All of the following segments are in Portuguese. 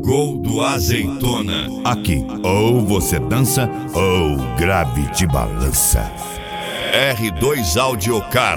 Gol do Azeitona. Aqui, ou você dança, ou grave de balança. R2 Audiocar.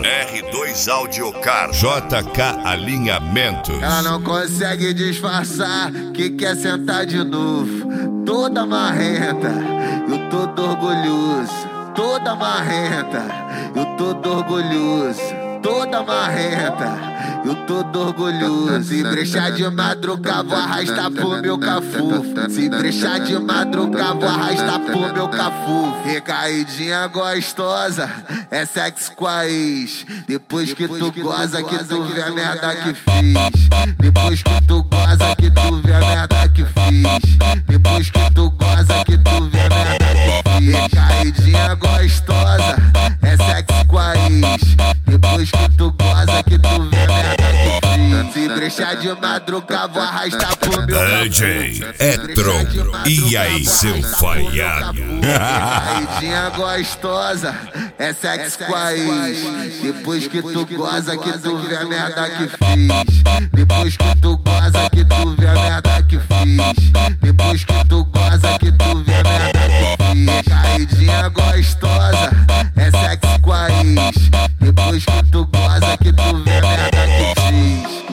JK Alinhamentos. Ela não consegue disfarçar que quer sentar de novo. Toda marrenta, eu todo orgulhoso. Toda marrenta, eu todo orgulhoso. Toda marrenta, eu todo orgulhoso. Se brechar de madrugada, vou arrastar pro meu cafufo. Se brechar de madrugada, vou arrastar pro meu cafufo. Recaidinha gostosa, é sexo com a ex. Depois que tu goza, que tu vê a merda que fiz. Depois que tu goza, que tu vê a merda que fiz. Depois que tu goza, que tu vê a merda que fiz. Recaidinha gostosa, é sexo com a ex. Depois que tu goza, que tu vê a merda que fiz. Se brechar de madrugada, vou arrastar pro meu DJ Etron, e aí seu falhado? Caidinha gostosa, é sexo com a ex. Depois que tu goza, que tu vê a merda que fiz. Depois que tu goza, que tu vê a merda que fiz. Depois que tu goza, que tu vê a merda que fiz. Caidinha gostosa, é sexo com a ex. Depois que tu goza, que tu vê a merda que fiz.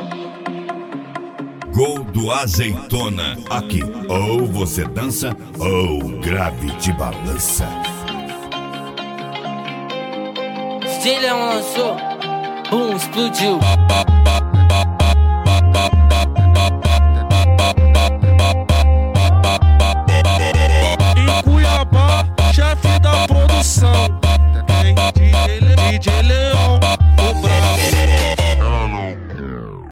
Gol do Azeitona. Aqui, ou você dança, ou grave de balança. DJ Leão lançou, explodiu.